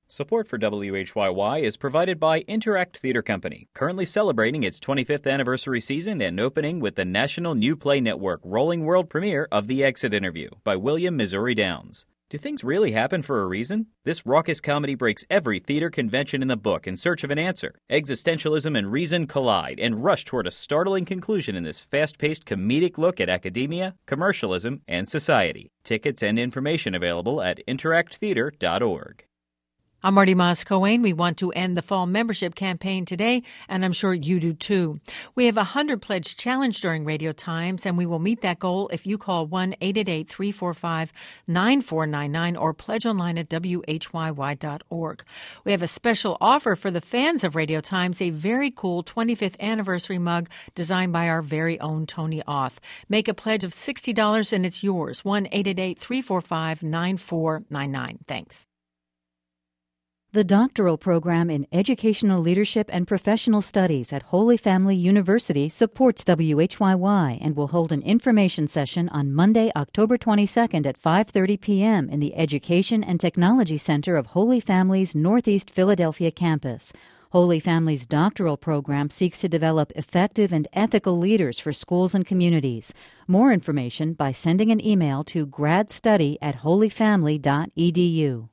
Support for W H Y Y is provided by Interact Theater Company, currently celebrating its twenty-fifth anniversary season and opening with the National New Play Network rolling world premiere of The Exit Interview by William Missouri Downs. Do things really happen for a reason? This raucous comedy breaks every theater convention in the book in search of an answer. Existentialism and reason collide and rush toward a startling conclusion in this fast-paced comedic look at academia, commercialism, and society. Tickets and information available at interact theater dot org. I'm Marty Moss-Coane. We want to end the fall membership campaign today, and I'm sure you do too. We have a one hundred pledge challenge during Radio Times, and we will meet that goal if you call one eight eight eight, three four five, nine four nine nine or pledge online at W H Y Y dot org. We have a special offer for the fans of Radio Times, a very cool twenty-fifth anniversary mug designed by our very own Tony Auth. Make a pledge of sixty dollars and it's yours. one eight eight eight, three four five, nine four nine nine. Thanks. The doctoral program in Educational Leadership and Professional Studies at Holy Family University supports W H Y Y and will hold an information session on Monday, October twenty-second at five thirty p.m. in the Education and Technology Center of Holy Family's Northeast Philadelphia campus. Holy Family's doctoral program seeks to develop effective and ethical leaders for schools and communities. More information by sending an email to gradstudy at holy family dot e d u.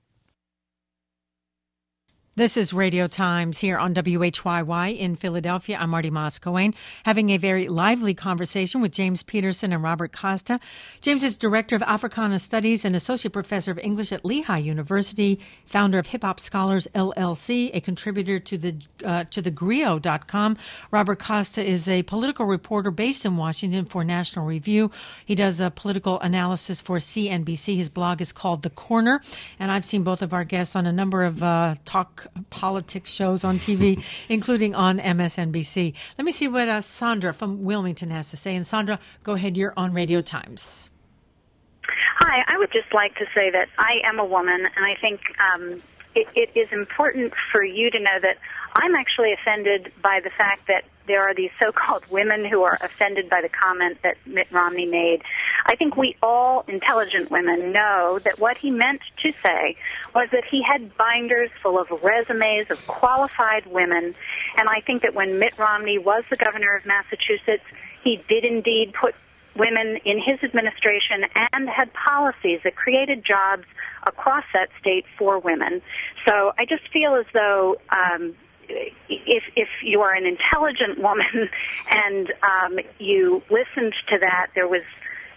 This is Radio Times here on W H Y Y in Philadelphia. I'm Marty Moss-Coane, having a very lively conversation with James Peterson and Robert Costa. James is Director of Africana Studies and Associate Professor of English at Lehigh University, founder of Hip Hop Scholars L L C, a contributor to the uh, to the Grio dot com. Robert Costa is a political reporter based in Washington for National Review. He does a political analysis for C N B C. His blog is called The Corner, and I've seen both of our guests on a number of uh, talk politics shows on T V, including on M S N B C. Let me see what uh, Sandra from Wilmington has to say. And Sandra, go ahead. You're on Radio Times. Hi. I would just like to say that I am a woman, and I think um, it, it is important for you to know that I'm actually offended by the fact that there are these so-called women who are offended by the comment that Mitt Romney made. I think we all intelligent women know that what he meant to say was that he had binders full of resumes of qualified women, and I think that when Mitt Romney was the governor of Massachusetts, he did indeed put women in his administration and had policies that created jobs across that state for women. So I just feel as though um, if if you are an intelligent woman and um, you listened to that, there was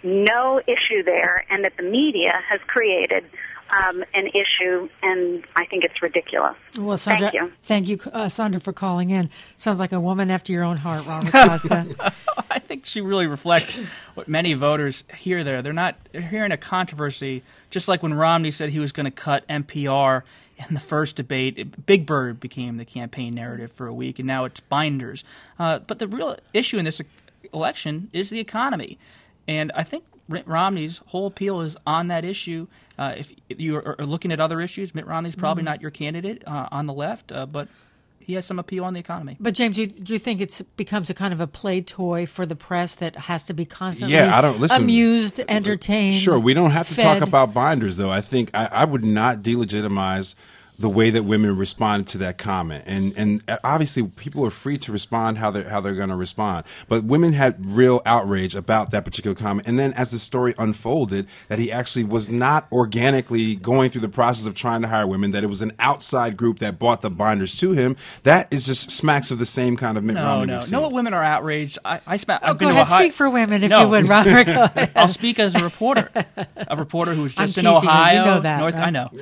no issue there, and that the media has created um, an issue, and I think it's ridiculous. Well, Sandra, thank you, thank you, uh, Sandra, for calling in. Sounds like a woman after your own heart, Robert Costa. I think she really reflects what many voters hear there. They're not they're hearing a controversy, just like when Romney said he was going to cut N P R in the first debate. It, Big Bird became the campaign narrative for a week, and now it's binders. Uh, but the real issue in this election is the economy. And I think Mitt Romney's whole appeal is on that issue. Uh, if you are looking at other issues, Mitt Romney's probably mm-hmm. not your candidate uh, on the left, uh, but he has some appeal on the economy. But, James, do you, do you think it becomes a kind of a play toy for the press that has to be constantly yeah, I don't, listen, amused, entertained, Sure, we don't have to fed. talk about binders, though. I think I, I would not delegitimize the way that women responded to that comment. And and obviously people are free to respond how they're, how they're going to respond. But women had real outrage about that particular comment. And then as the story unfolded, that he actually was not organically going through the process of trying to hire women, that it was an outside group that bought the binders to him. That is just smacks of the same kind of Mitt no, Romney. No, we've seen. no. What women are outraged. I, I spent, oh, I've been go to ahead, Ohio. Speak for women if no. you would, Robert. Go ahead. I'll speak as a reporter. A reporter who's just I'm in teasing Ohio. You. You know that, North, right? I know.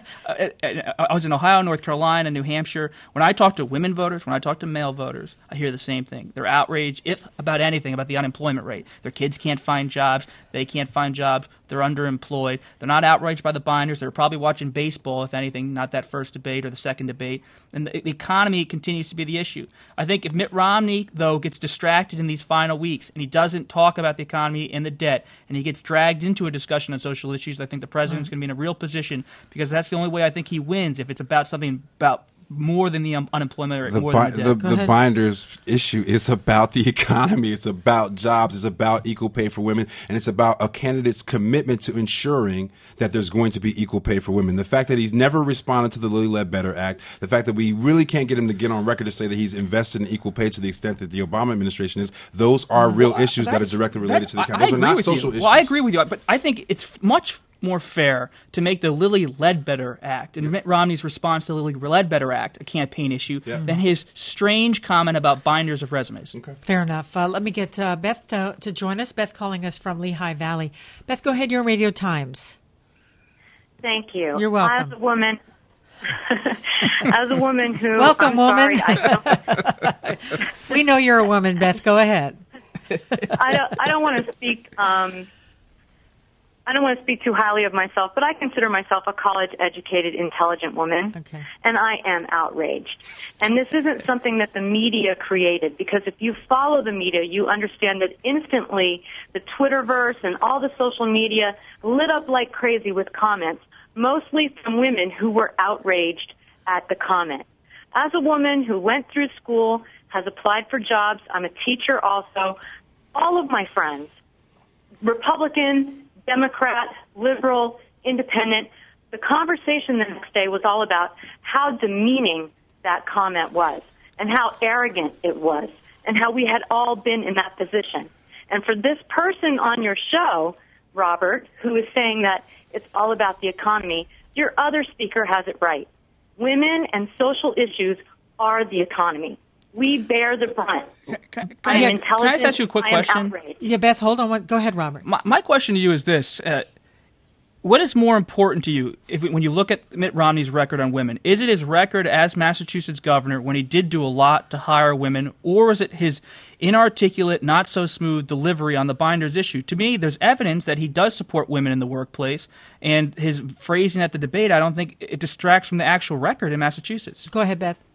Yeah. I was in Ohio, North Carolina, New Hampshire. When I talk to women voters, when I talk to male voters, I hear the same thing. They're outraged, if about anything, about the unemployment rate. Their kids can't find jobs. They can't find jobs. They're underemployed. They're not outraged by the binders. They're probably watching baseball, if anything, not that first debate or the second debate. And the, the economy continues to be the issue. I think if Mitt Romney, though, gets distracted in these final weeks and he doesn't talk about the economy and the debt and he gets dragged into a discussion on social issues, I think the president's mm-hmm. going to be in a real position, because that's the only way I think he wins, if it's about something about more than the um, unemployment rate, the, more bi- than the debt. the, the binders issue is about the economy. It's about jobs. It's about equal pay for women. And it's about a candidate's commitment to ensuring that there's going to be equal pay for women. The fact that he's never responded to the Lilly Ledbetter Act, the fact that we really can't get him to get on record to say that he's invested in equal pay to the extent that the Obama administration is, those are real well, issues that are directly related that, to the economy. I, Those I are not with social you. issues. Well, I agree with you, but I think it's much more fair to make the Lilly Ledbetter Act and Mitt Romney's response to the Lilly Ledbetter Act a campaign issue yeah. than his strange comment about binders of resumes. Okay. Fair enough. Uh, let me get uh, Beth to, to join us. Beth calling us from Lehigh Valley. Beth, go ahead. Your Radio Times. Thank you. You're welcome. As a woman, as a woman who welcome, I'm woman. Sorry, I don't, we know you're a woman, Beth. Go ahead. I don't. I don't want to speak. Um, I don't want to speak too highly of myself, but I consider myself a college-educated, intelligent woman, okay. and I am outraged. And this isn't something that the media created, because if you follow the media, you understand that instantly the Twitterverse and all the social media lit up like crazy with comments, mostly from women who were outraged at the comment. As a woman who went through school, has applied for jobs, I'm a teacher also, all of my friends, Republican, Democrat, liberal, independent, the conversation the next day was all about how demeaning that comment was and how arrogant it was and how we had all been in that position. And for this person on your show, Robert, who is saying that it's all about the economy, your other speaker has it right. Women and social issues are the economy. We bear the brunt. Can, can, can, I I, am can I just ask you a quick I am question? outraged. Yeah, Beth, hold on. Go ahead, Robert. My, my question to you is this. Uh, what is more important to you if when you look at Mitt Romney's record on women? Is it his record as Massachusetts governor when he did do a lot to hire women, or is it his inarticulate, not so smooth delivery on the binders issue? To me, there's evidence that he does support women in the workplace, and his phrasing at the debate, I don't think it distracts from the actual record in Massachusetts. Go ahead, Beth.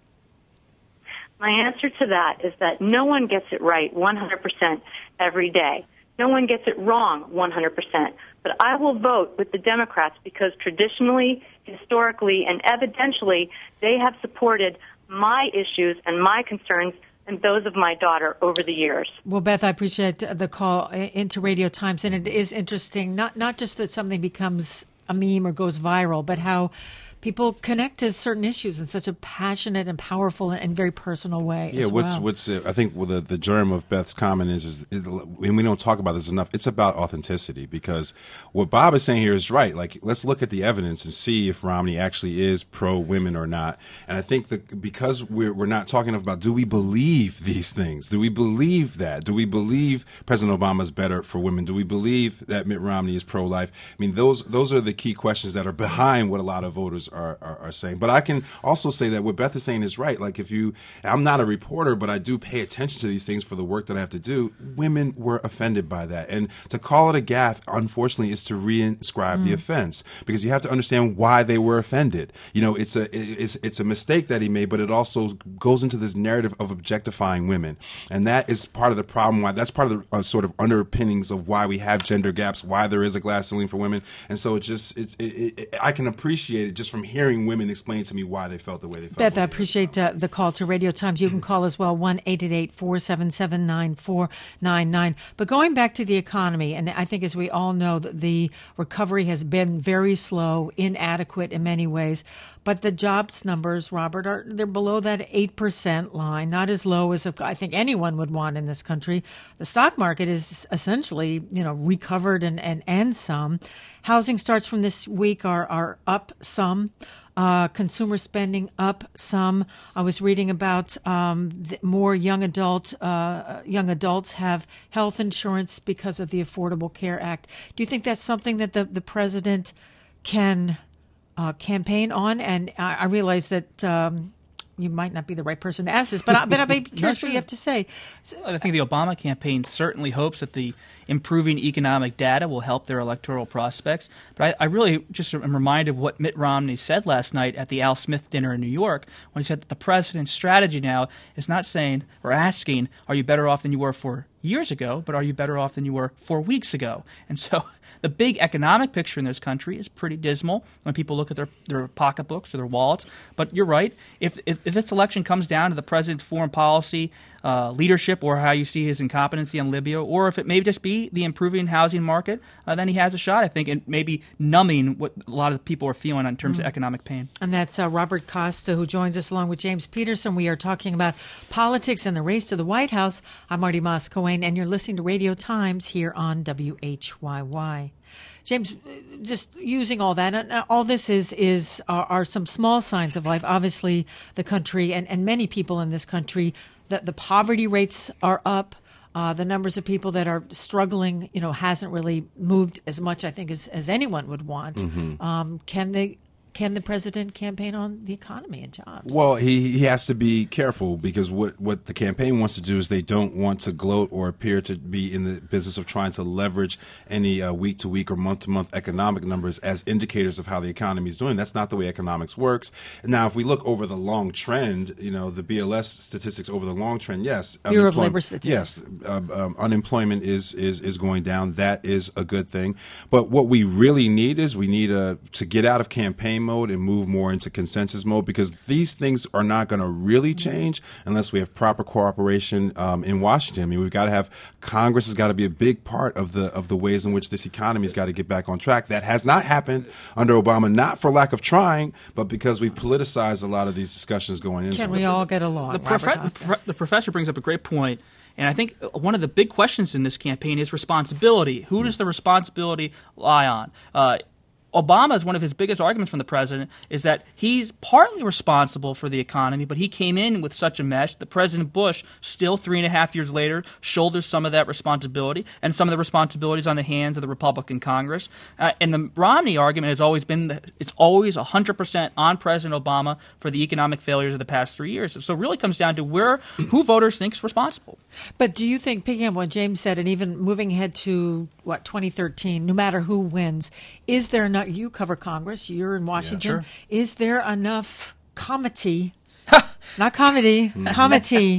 My answer to that is that no one gets it right one hundred percent every day. No one gets it wrong one hundred percent. But I will vote with the Democrats because traditionally, historically, and evidentially, they have supported my issues and my concerns and those of my daughter over the years. Well, Beth, I appreciate the call into Radio Times, and it is interesting, not not just that something becomes a meme or goes viral, but how people connect to certain issues in such a passionate and powerful and very personal way. Yeah, as what's well. what's uh, I think well, the the germ of Beth's comment is, is it, and we don't talk about this enough. It's about authenticity, because what Bob is saying here is right. Like, let's look at the evidence and see if Romney actually is pro women or not. And I think that because we're we're not talking about, do we believe these things? Do we believe that? Do we believe President Obama is better for women? Do we believe that Mitt Romney is pro life? I mean, those those are the key questions that are behind what a lot of voters Are, are, are saying. But I can also say that what Beth is saying is right. Like, if you, I'm not a reporter, but I do pay attention to these things for the work that I have to do. Women were offended by that. And to call it a gaffe, unfortunately, is to reinscribe mm. the offense, because you have to understand why they were offended. You know, it's a, it's, it's a mistake that he made, but it also goes into this narrative of objectifying women. And that is part of the problem. Why that's part of the uh, sort of underpinnings of why we have gender gaps, why there is a glass ceiling for women. And so it just, it's, it, it, I can appreciate it just from hearing women explain to me why they felt the way they felt. Beth, I appreciate uh, the call to Radio Times. You can call as well, one eight eight eight, four seven seven, nine four nine nine. But going back to the economy, and I think as we all know, that the recovery has been very slow, inadequate in many ways. But the jobs numbers, Robert, are they're below that eight percent line, not as low as I think anyone would want in this country. The stock market is essentially, you know, recovered and, and, and some. Housing starts from this week are, are up some. Uh, consumer spending up some. I was reading about um, more young adult uh, young adults have health insurance because of the Affordable Care Act. Do you think that's something that the, the president can uh, campaign on? And I, I realize that um, you might not be the right person to ask this, but, I, but I'd be curious what you have to say. I think the Obama campaign certainly hopes that the improving economic data will help their electoral prospects. But I, I really just am reminded of what Mitt Romney said last night at the Al Smith dinner in New York, when he said that the president's strategy now is not saying or asking, are you better off than you were four years ago, but are you better off than you were four weeks ago? And so The big economic picture in this country is pretty dismal when people look at their, their pocketbooks or their wallets. But you're right. If, if, if this election comes down to the president's foreign policy uh, leadership or how you see his incompetency on Libya, or if it may just be the improving housing market, uh, then he has a shot, I think, in maybe numbing what a lot of people are feeling in terms mm. of economic pain. And that's uh, Robert Costa, who joins us along with James Peterson. We are talking about politics and the race to the White House. I'm Marty Moss-Coane, and you're listening to Radio Times here on W H Y Y. James, just using all that, and all this is is are, are some small signs of life. Obviously, the country and, and many people in this country, the, the poverty rates are up. Uh, the numbers of people that are struggling, you know, hasn't really moved as much, I think, as, as anyone would want. Mm-hmm. Um, can they? Can the president campaign on the economy and jobs? Well, he, he has to be careful because what, what the campaign wants to do is they don't want to gloat or appear to be in the business of trying to leverage any uh, week-to-week or month-to-month economic numbers as indicators of how the economy is doing. That's not the way economics works. Now, if we look over the long trend, you know, the B L S statistics over the long trend, yes. Bureau of Labor Statistics. Yes, uh, um, unemployment is, is, is going down. That is a good thing. But what we really need is we need a, to get out of campaign mode and move more into consensus mode, because these things are not going to really change unless we have proper cooperation um, in Washington. I mean, we've got to have Congress has got to be a big part of the of the ways in which this economy has got to get back on track. That has not happened under Obama, not for lack of trying, but because we've politicized a lot of these discussions going into. Can we all get along? The, profe- the, pro- the professor brings up a great point. And I think one of the big questions in this campaign is responsibility. Who does the responsibility lie on? Uh, Obama's one of his biggest arguments from the president is that he's partly responsible for the economy, but he came in with such a mess that President Bush, still three and a half years later, shoulders some of that responsibility, and some of the responsibilities on the hands of the Republican Congress. Uh, and the Romney argument has always been that it's always one hundred percent on President Obama for the economic failures of the past three years. So it really comes down to where who voters think is responsible. But do you think, picking up what James said, and even moving ahead to, what, twenty thirteen, no matter who wins, is there enough? You cover Congress. You're in Washington. Yeah, sure. Is there enough comity, not comedy, comity,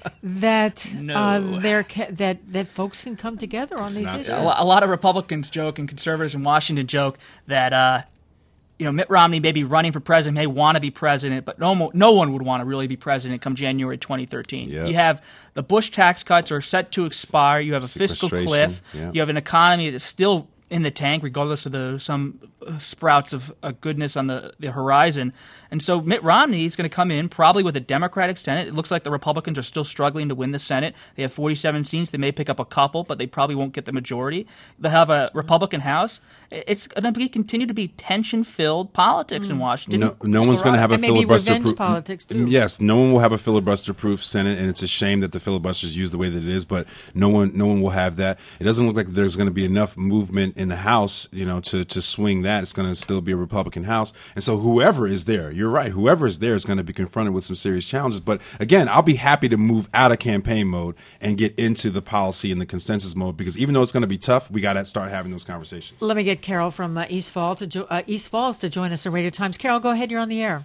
that no. uh, there ca- that that folks can come together on It's these not issues? there. A lot of Republicans joke and conservatives in Washington joke that uh, you know Mitt Romney may be running for president, may want to be president, but no mo- no one would want to really be president come January twenty thirteen. Yep. You have the Bush tax cuts are set to expire. You have a fiscal Sequestration, cliff. yeah. You have an economy that's still in the tank, regardless of the some uh, sprouts of uh, goodness on the, the horizon. And so Mitt Romney is going to come in probably with a Democratic Senate. It looks like the Republicans are still struggling to win the Senate. They have forty-seven seats. They may pick up a couple, but they probably won't get the majority. They'll have a Republican House. It's going to continue to be tension-filled politics mm. in Washington. No, no one's going to have a and maybe filibuster-proof. revenge politics too. Yes, no one will have a filibuster-proof Senate, and it's a shame that the filibuster is used the way that it is. But no one, no one will have that. It doesn't look like there's going to be enough movement in the House, you know, to to swing that. It's going to still be a Republican House, and so whoever is there, you're right. Whoever is there is going to be confronted with some serious challenges. But again, I'll be happy to move out of campaign mode and get into the policy and the consensus mode, because even though it's going to be tough, we got to start having those conversations. Let me get Carol from uh, East Falls to jo- uh, East Falls to join us at Radio Times. Carol, go ahead. You're on the air.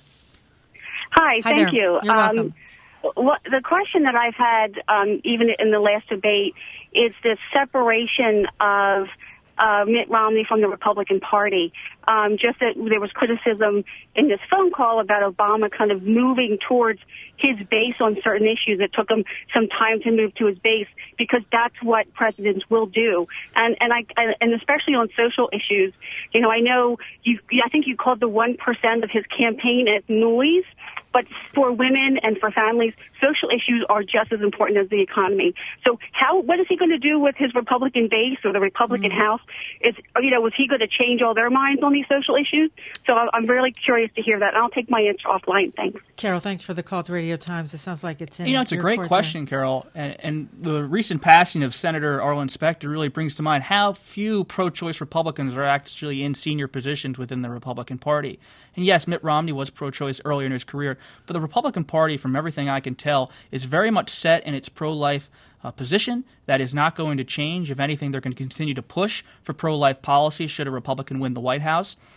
Hi, Hi thank there. you. You're welcome. Um, what, the question that I've had, um, even in the last debate, is this separation of uh, Mitt Romney from the Republican Party. Um, just that there was criticism in this phone call about Obama kind of moving towards his base on certain issues. It took him some time to move to his base, because that's what presidents will do. And and I and especially on social issues, you know, I know you. I think you called the one percent of his campaign as noise. But for women and for families, social issues are just as important as the economy. So how, what is he going to do with his Republican base or the Republican mm-hmm. House? Is, you know, was he going to change all their minds on these social issues? So I'm really curious to hear that. And I'll take my answer offline. Thanks. Carol, thanks for the call to Radio Times. It sounds like it's in You know, it's a great court question, there. Carol. And, and the recent passing of Senator Arlen Specter really brings to mind how few pro-choice Republicans are actually in senior positions within the Republican Party. And yes, Mitt Romney was pro-choice earlier in his career, but the Republican Party, from everything I can tell, is very much set in its pro-life uh, position. That is not going to change. If anything, they're going to continue to push for pro-life policy should a Republican win the White House.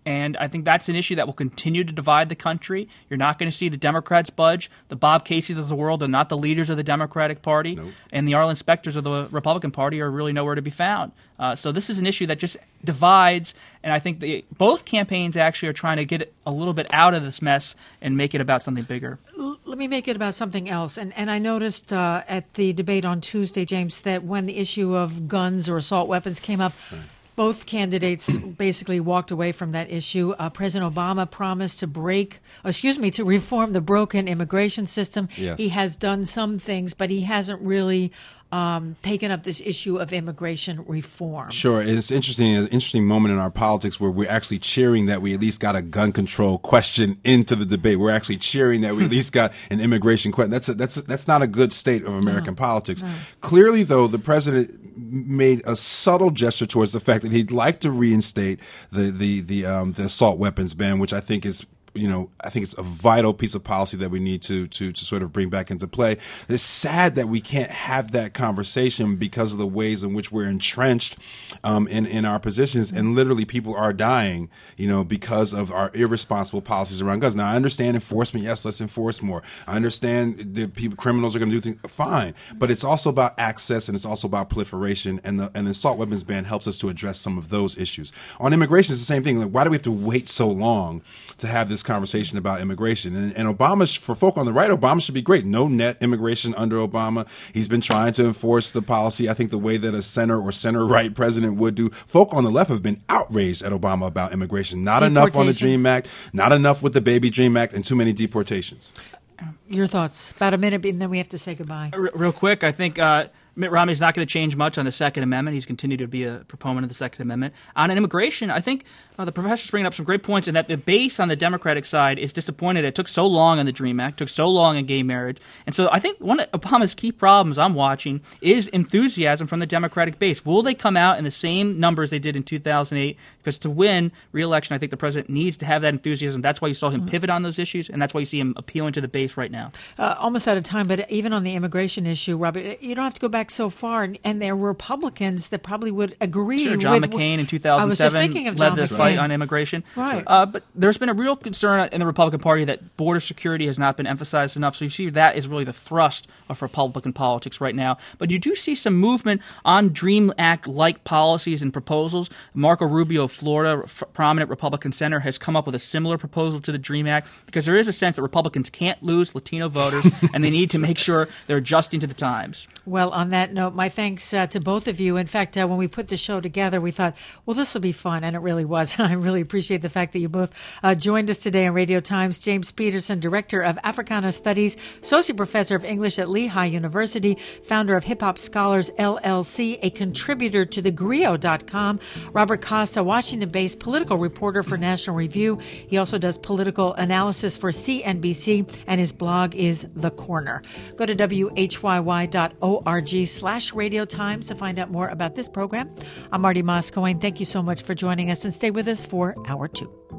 And I think that's an issue that will continue to divide the country. You're not going to see the Democrats budge. The Bob Caseys of the world are not the leaders of the Democratic Party. Nope. And the Arlen Specters of the Republican Party are really nowhere to be found. Uh, so this is an issue that just divides. And I think the, both campaigns actually are trying to get a little bit out of this mess and make it about something bigger. Let me make it about something else. And, and I noticed uh, at the debate on Tuesday, James, that when the issue of guns or assault weapons came up, right. Both candidates basically walked away from that issue. Uh, President Obama promised to break, excuse me, to reform the broken immigration system. Yes. He has done some things, but he hasn't really um, taken up this issue of immigration reform. Sure. It's interesting, an interesting moment in our politics where we're actually cheering that we at least got a gun control question into the debate. We're actually cheering that we at least got an immigration question. That's a, that's a, that's not a good state of American no. politics. No. Clearly, though, the president made a subtle gesture towards the fact that he'd like to reinstate the the the um, the assault weapons ban, which I think is. You know, I think it's a vital piece of policy that we need to to to sort of bring back into play. It's sad that we can't have that conversation because of the ways in which we're entrenched um, in in our positions, and literally people are dying, you know, because of our irresponsible policies around guns. Now, I understand enforcement. Yes, let's enforce more. I understand that people, criminals are going to do things. Fine, but it's also about access and it's also about proliferation. And the and the assault weapons ban helps us to address some of those issues. On immigration, it's the same thing. Like, why do we have to wait so long to have this conversation about immigration? And, and Obama, for folk on the right, Obama should be great. No net immigration under Obama. He's been trying to enforce the policy, I think, the way that a center or center-right president would do. Folk on the left have been outraged at Obama about immigration. Not enough on the DREAM Act, not enough with the Baby DREAM Act, and too many deportations. Your thoughts? About a minute, and then we have to say goodbye. R- real quick, I think uh, Mitt Romney's not going to change much on the Second Amendment. He's continued to be a proponent of the Second Amendment. On immigration, I think uh, the professor's bringing up some great points in that the base on the Democratic side is disappointed it took so long on the DREAM Act, took so long on gay marriage. And so I think one of Obama's key problems I'm watching is enthusiasm from the Democratic base. Will they come out in the same numbers they did in two thousand eight? Because to win re-election, I think the president needs to have that enthusiasm. That's why you saw him mm-hmm. pivot on those issues, and that's why you see him appealing to the base right now. Uh, almost out of time, but even on the immigration issue, Robert, you don't have to go back so far. And, and there were Republicans that probably would agree. Sure, John with, McCain in two thousand seven led John the McCain. fight on immigration. Right. Uh, but there's been a real concern in the Republican Party that border security has not been emphasized enough. So you see that is really the thrust of Republican politics right now. But you do see some movement on DREAM Act-like policies and proposals. Marco Rubio of Florida, f- prominent Republican senator, has come up with a similar proposal to the DREAM Act because there is a sense that Republicans can't lose Latino voters and they need to make sure they're adjusting to the times. Well, on that note, my thanks uh, to both of you. In fact, uh, when we put the show together, we thought, well, this will be fun, and it really was. I really appreciate the fact that you both uh, joined us today on Radio Times. James Peterson, Director of Africana Studies, Associate Professor of English at Lehigh University, founder of Hip Hop Scholars, L L C, a contributor to the Grio dot com. Robert Costa, Washington-based political reporter for National Review. He also does political analysis for C N B C, and his blog is The Corner. Go to W H Y Y dot org slash Radio Times to find out more about this program. I'm Marty Moscow. Thank you so much for joining us, and stay with us for Hour Two.